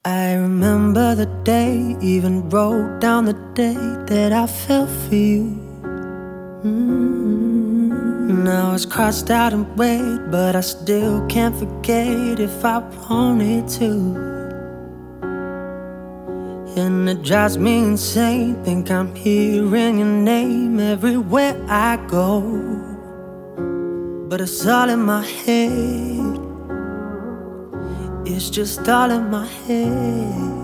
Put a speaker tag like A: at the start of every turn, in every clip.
A: I remember the day, even wrote down the day that I fell for you. Now it's crossed out and weighed, but I still can't forget if I wanted to. And it drives me insane, think I'm hearing your name everywhere I go. But it's all in my head, it's just all in my head.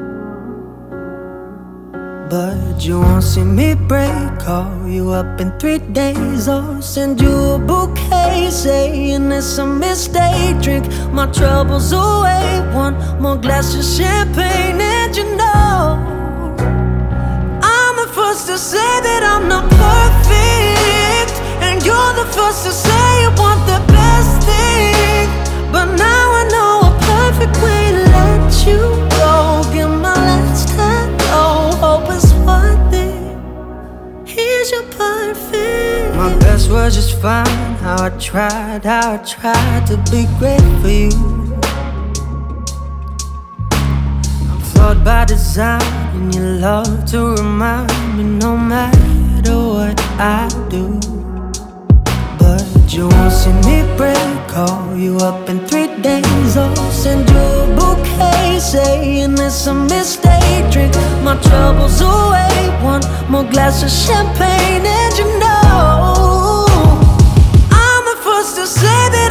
A: But you won't see me break, call you up in 3 days, or send you a bouquet saying it's a mistake. Drink my troubles away, one more glass of champagne. And you know I'm the first to say that I'm not perfect, and you're the first to say you want the best thing. But now I know a perfect way to let you go. Give my last hello, hope it's worth it. Here's your perfect. My best was just fine. How I tried to be great for you. I'm flawed by design, and you love to remind me no matter what I do. But you won't see me break, call you up in 3 days, or send you a bouquet saying it's a mistake. Drink my troubles away, one more glass of champagne. And you know I'm the first to say that